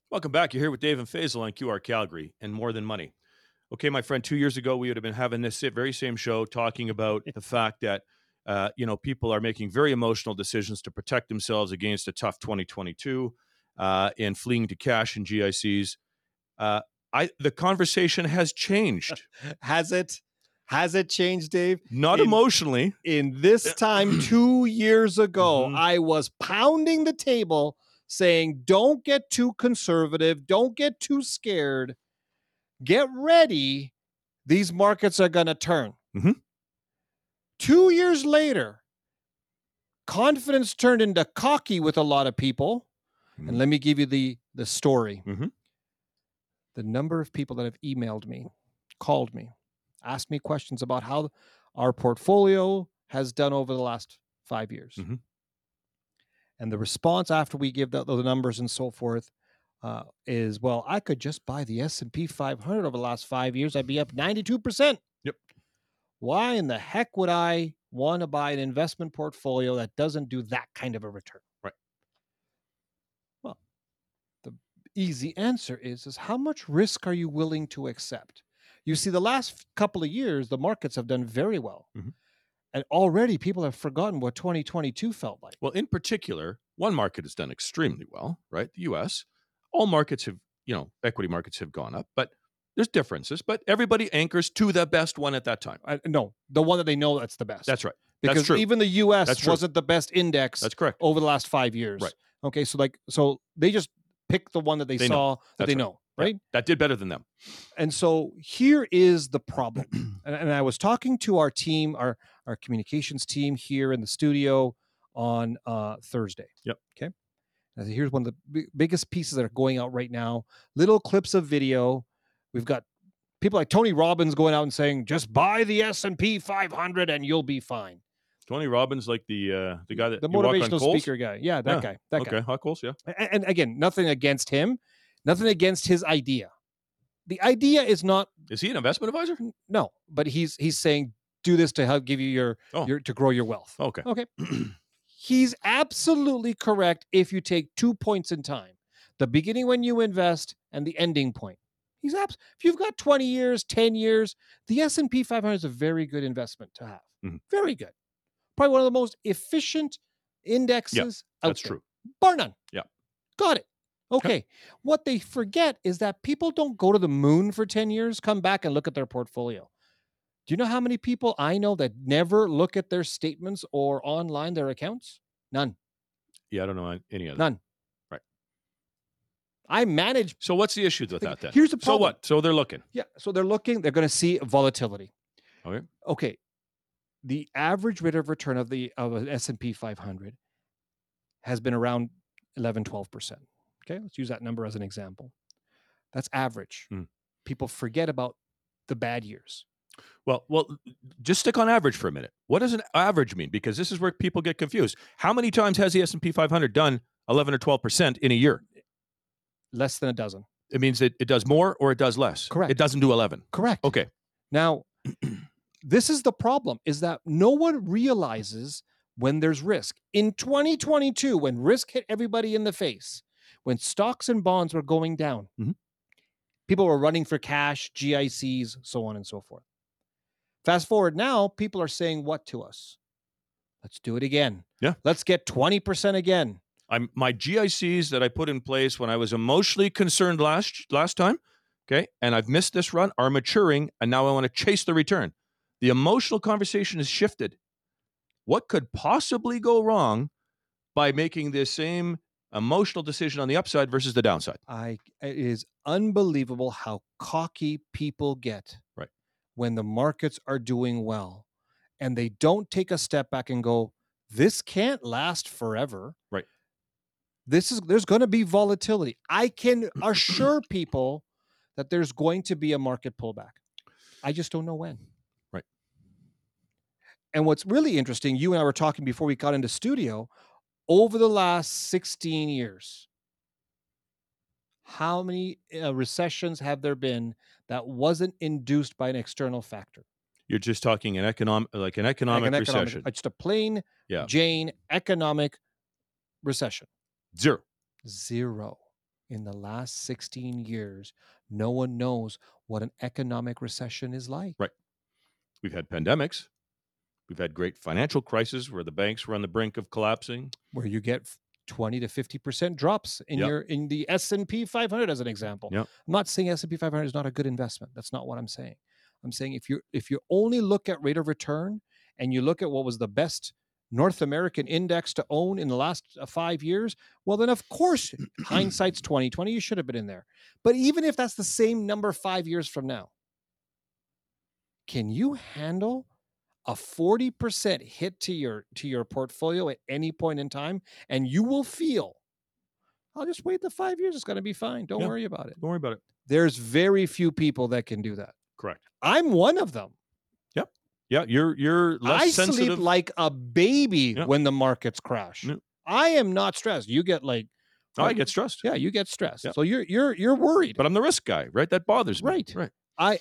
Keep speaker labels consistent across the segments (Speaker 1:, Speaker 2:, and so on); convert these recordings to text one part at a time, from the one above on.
Speaker 1: Welcome back. You're here with Dave and Faisal on QR Calgary and More Than Money. Okay, my friend, 2 years ago, we would have been having this very same show talking about the fact that, people are making very emotional decisions to protect themselves against a tough 2022 and fleeing to cash and GICs. Uh, the conversation has changed.
Speaker 2: Has it? Has it changed, Dave?
Speaker 1: Not
Speaker 2: In,
Speaker 1: emotionally.
Speaker 2: in this time 2 years ago,
Speaker 1: Mhm.
Speaker 2: I was pounding the table saying, don't get too conservative. Don't get too scared. Get ready. These markets are going to turn.
Speaker 1: Mhm.
Speaker 2: 2 years later, confidence turned into cocky with a lot of people. And let me give you the story.
Speaker 1: Mhm.
Speaker 2: The number of people that have emailed me, called me, asked me questions about how our portfolio has done over the last 5 years.
Speaker 1: Mhm.
Speaker 2: And the response after we give the numbers and so forth is, well, I could just buy the S&P 500 over the last 5 years. I'd be up 92%.
Speaker 1: Yep.
Speaker 2: Why in the heck would I want to buy an investment portfolio that doesn't do that kind of a return?
Speaker 1: Right.
Speaker 2: Well, the easy answer is how much risk are you willing to accept? You see, the last couple of years, the markets have done very well.
Speaker 1: Mhm.
Speaker 2: And already people have forgotten what 2022 felt like.
Speaker 1: Well, in particular, one market has done extremely well, right? The US. All markets have, equity markets have gone up, but there's differences, but everybody anchors to the best one at that time.
Speaker 2: No, the one that they know that's the best.
Speaker 1: That's right.
Speaker 2: Because
Speaker 1: That's true.
Speaker 2: even the US
Speaker 1: That's true.
Speaker 2: wasn't the best index
Speaker 1: That's correct.
Speaker 2: over the last 5 years.
Speaker 1: Right.
Speaker 2: Okay, so they just pick the one that they
Speaker 1: They
Speaker 2: saw
Speaker 1: know.
Speaker 2: that
Speaker 1: That's
Speaker 2: they
Speaker 1: right.
Speaker 2: know, right?
Speaker 1: That did better than them.
Speaker 2: And so here is the problem. and I was talking to our team, our communications team here in the studio on Thursday.
Speaker 1: Yep.
Speaker 2: Okay. And here's one of the biggest pieces that are going out right now. Little clips of video. We've got people like Tony Robbins going out and saying, "Just buy the S&P 500 and you'll be fine."
Speaker 1: Tony Robbins, like the guy that
Speaker 2: The
Speaker 1: you walk on
Speaker 2: motivational
Speaker 1: coals?
Speaker 2: speaker guy. Yeah, that guy. That guy.
Speaker 1: Okay, hot coals, yeah.
Speaker 2: And again, nothing against him, nothing against his idea. The idea is not.
Speaker 1: Is he an investment advisor?
Speaker 2: No, but he's saying do this to help give you your to grow your wealth.
Speaker 1: Okay.
Speaker 2: Okay. He's absolutely correct if you take 2 points in time, the beginning when you invest and the ending point. If you've got 20 years, 10 years, the S&P 500 is a very good investment to have.
Speaker 1: Mm-hmm.
Speaker 2: Very good. Probably one of the most efficient indexes out
Speaker 1: that's
Speaker 2: there.
Speaker 1: true.
Speaker 2: Bar none.
Speaker 1: Yeah.
Speaker 2: Got it. Okay. What they forget is that people don't go to the moon for 10 years, come back and look at their portfolio. Do you know how many people I know that never look at their statements or online their accounts? None.
Speaker 1: Yeah, I don't know any of them.
Speaker 2: None.
Speaker 1: Right.
Speaker 2: I manage.
Speaker 1: So what's the issue with that then?
Speaker 2: Here's the problem.
Speaker 1: So what? So they're looking.
Speaker 2: Yeah. So they're looking. They're going to see volatility.
Speaker 1: Okay.
Speaker 2: Okay. The average rate of return of an S&P 500 has been around 11, 12%. Okay. Let's use that number as an example. That's average. People forget about the bad years.
Speaker 1: Well, just stick on average for a minute. What does an average mean? Because this is where people get confused. How many times has the S&P 500 done 11 or 12% in a year?
Speaker 2: Less than a dozen.
Speaker 1: It means that it does more or it does less.
Speaker 2: Correct.
Speaker 1: It doesn't do 11.
Speaker 2: Correct.
Speaker 1: Okay.
Speaker 2: Now, this is the problem, is that no one realizes when there's risk. In 2022, when risk hit everybody in the face, when stocks and bonds were going down, people were running for cash, GICs, so on and so forth. Fast forward now, people are saying what to us? Let's do it again.
Speaker 1: Yeah.
Speaker 2: Let's get 20% again.
Speaker 1: My GICs that I put in place when I was emotionally concerned last time, okay, and I've missed this run, are maturing, and now I want to chase the return. The emotional conversation has shifted. What could possibly go wrong by making this same emotional decision on the upside versus the downside?
Speaker 2: It is unbelievable how cocky people get when the markets are doing well, and they don't take a step back and go, this can't last forever.
Speaker 1: Right.
Speaker 2: There's going to be volatility. I can assure people that there's going to be a market pullback. I just don't know when.
Speaker 1: Right.
Speaker 2: And what's really interesting, you and I were talking before we got into studio, over the last 16 years, how many recessions have there been that wasn't induced by an external factor?
Speaker 1: You're just talking an economic recession.
Speaker 2: Just a plain Jane economic recession.
Speaker 1: Zero.
Speaker 2: In the last 16 years, no one knows what an economic recession is like.
Speaker 1: Right. We've had pandemics. We've had great financial crises where the banks were on the brink of collapsing.
Speaker 2: Where you get 20 to 50% drops in
Speaker 1: Yep.
Speaker 2: in the S&P 500 as an example.
Speaker 1: Yep.
Speaker 2: I'm not saying S&P 500 is not a good investment. That's not what I'm saying. I'm saying if you only look at rate of return and you look at what was the best North American index to own in the last 5 years, well then of course hindsight's 2020, you should have been in there. But even if that's the same number 5 years from now, can you handle a 40% hit to your portfolio at any point in time, and you will feel, I'll just wait the 5 years, it's going to be fine, don't worry about it.
Speaker 1: Don't worry about it.
Speaker 2: There's very few people that can do that.
Speaker 1: Correct.
Speaker 2: I'm one of them.
Speaker 1: Yep. Yeah, you're less sensitive.
Speaker 2: Sleep like a baby
Speaker 1: Yep.
Speaker 2: when the markets crash.
Speaker 1: Yep.
Speaker 2: I am not stressed. You get like,
Speaker 1: I get stressed.
Speaker 2: yeah, you get stressed.
Speaker 1: Yep.
Speaker 2: So you're worried.
Speaker 1: But I'm the risk guy, right? That bothers me.
Speaker 2: Right.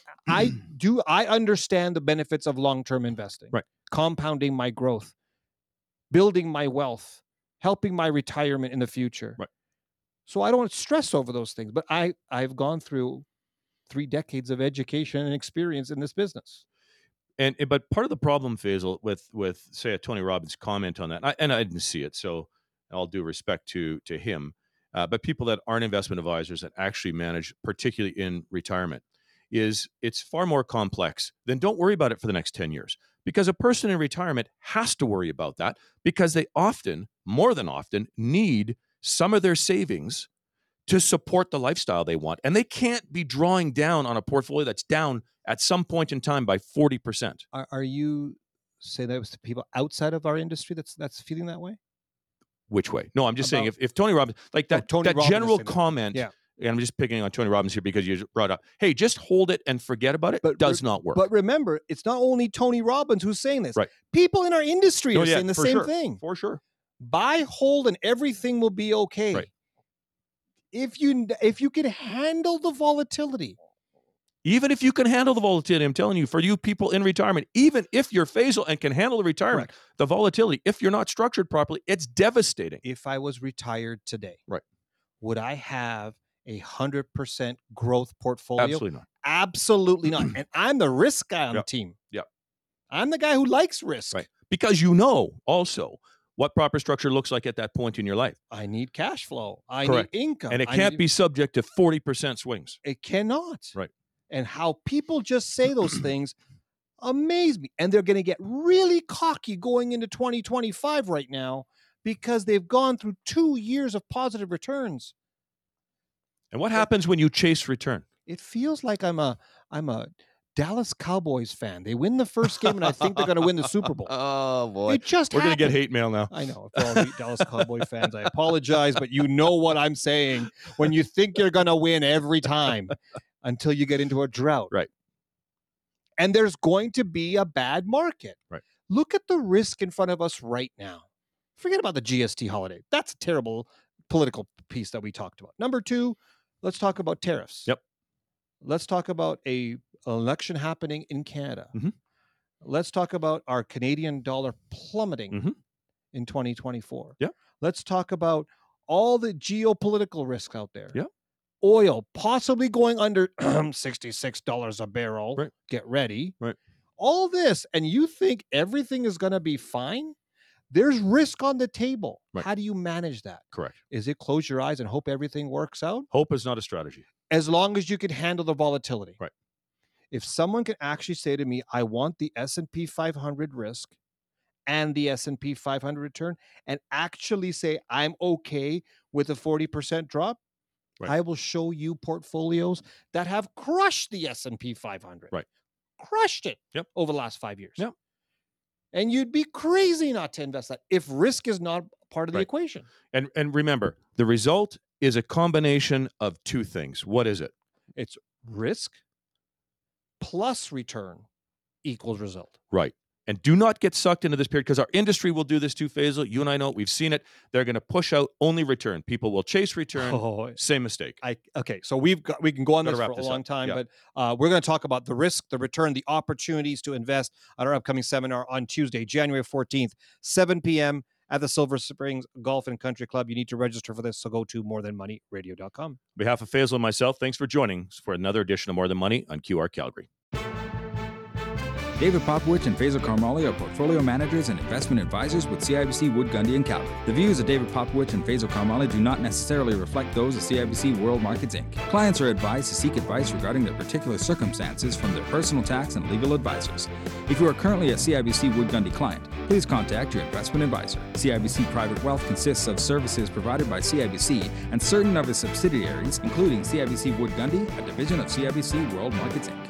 Speaker 2: I understand the benefits of long-term investing.
Speaker 1: Right.
Speaker 2: Compounding my growth, building my wealth, helping my retirement in the future.
Speaker 1: Right.
Speaker 2: So I don't stress over those things, but I've gone through 3 decades of education and experience in this business.
Speaker 1: But part of the problem, Faisal, with say a Tony Robbins comment on that, and I didn't see it, so all due respect to him, but people that aren't investment advisors that actually manage, particularly in retirement, is it's far more complex than don't worry about it for the next 10 years. Because a person in retirement has to worry about that because they often, more than often, need some of their savings to support the lifestyle they want. And they can't be drawing down on a portfolio that's down at some point in time by 40%.
Speaker 2: Are you saying that was to people outside of our industry that's feeling that way?
Speaker 1: Which way? No, I'm just saying if Tony Robbins, like that,
Speaker 2: Tony
Speaker 1: that
Speaker 2: Robbins
Speaker 1: general
Speaker 2: said that.
Speaker 1: comment,
Speaker 2: Yeah.
Speaker 1: and I'm just picking on Tony Robbins here because you brought up, hey, just hold it and forget about it, but does not work.
Speaker 2: But remember, it's not only Tony Robbins who's saying this.
Speaker 1: Right.
Speaker 2: People in our industry are saying the same thing.
Speaker 1: For sure.
Speaker 2: Buy, hold, and everything will be okay.
Speaker 1: Right.
Speaker 2: If you can handle the volatility.
Speaker 1: Even if you can handle the volatility, I'm telling you, for you people in retirement, even if you're Faisal and can handle the retirement, the volatility, if you're not structured properly, it's devastating.
Speaker 2: If I was retired today,
Speaker 1: right,
Speaker 2: would I have 100% growth portfolio?
Speaker 1: Absolutely not.
Speaker 2: Absolutely not. And I'm the risk guy on the team.
Speaker 1: Yeah.
Speaker 2: I'm the guy who likes risk.
Speaker 1: Right. Because you know also what proper structure looks like at that point in your life.
Speaker 2: I need cash flow. I need income.
Speaker 1: And it can't be subject to 40% swings.
Speaker 2: It cannot.
Speaker 1: Right.
Speaker 2: And how people just say those things amaze me. And they're going to get really cocky going into 2025 right now because they've gone through 2 years of positive returns.
Speaker 1: And what happens when you chase return?
Speaker 2: It feels like I'm a Dallas Cowboys fan. They win the first game, and I think they're going to win the Super Bowl.
Speaker 1: Oh, boy.
Speaker 2: It just
Speaker 1: We're going to get hate mail now.
Speaker 2: I know. For all the Dallas Cowboy fans, I apologize, but you know what I'm saying. When you think you're going to win every time until you get into a drought.
Speaker 1: Right.
Speaker 2: And there's going to be a bad market.
Speaker 1: Right.
Speaker 2: Look at the risk in front of us right now. Forget about the GST holiday. That's a terrible political piece that we talked about. Number 2, let's talk about tariffs.
Speaker 1: Yep.
Speaker 2: Let's talk about an election happening in Canada.
Speaker 1: Mm-hmm.
Speaker 2: Let's talk about our Canadian dollar plummeting in 2024.
Speaker 1: Yeah.
Speaker 2: Let's talk about all the geopolitical risks out there.
Speaker 1: Yeah.
Speaker 2: Oil possibly going under $66 a barrel.
Speaker 1: Right.
Speaker 2: Get ready.
Speaker 1: Right.
Speaker 2: All this, and you think everything is going to be fine? There's risk on the table.
Speaker 1: Right.
Speaker 2: How do you manage that?
Speaker 1: Correct.
Speaker 2: Is it close your eyes and hope everything works out?
Speaker 1: Hope is not a strategy.
Speaker 2: As long as you can handle the volatility.
Speaker 1: Right.
Speaker 2: If someone can actually say to me, I want the S&P 500 risk and the S&P 500 return, and actually say I'm okay with a 40% drop,
Speaker 1: right.
Speaker 2: I will show you portfolios that have crushed the S&P 500.
Speaker 1: Right.
Speaker 2: Crushed it over the last 5 years.
Speaker 1: Yep.
Speaker 2: And you'd be crazy not to invest that if risk is not part of the equation.
Speaker 1: And remember, the result is a combination of 2 things. What is it?
Speaker 2: It's risk plus return equals result.
Speaker 1: Right. And do not get sucked into this period because our industry will do this too, Faisal. You and I know it. We've seen it. They're going to push out only return. People will chase return. Same mistake.
Speaker 2: Okay, so we can go on this for a long time, but we're going to talk about the risk, the return, the opportunities to invest at our upcoming seminar on Tuesday, January 14th, 7 p.m. at the Silver Springs Golf and Country Club. You need to register for this, so go to morethanmoneyradio.com.
Speaker 1: On behalf of Faisal and myself, thanks for joining us for another edition of More Than Money on QR Calgary.
Speaker 3: David Popowich and Faisal Karmali are portfolio managers and investment advisors with CIBC Wood Gundy in Calgary. The views of David Popowich and Faisal Karmali do not necessarily reflect those of CIBC World Markets Inc. Clients are advised to seek advice regarding their particular circumstances from their personal tax and legal advisors. If you are currently a CIBC Wood Gundy client, please contact your investment advisor. CIBC Private Wealth consists of services provided by CIBC and certain of its subsidiaries, including CIBC Wood Gundy, a division of CIBC World Markets Inc.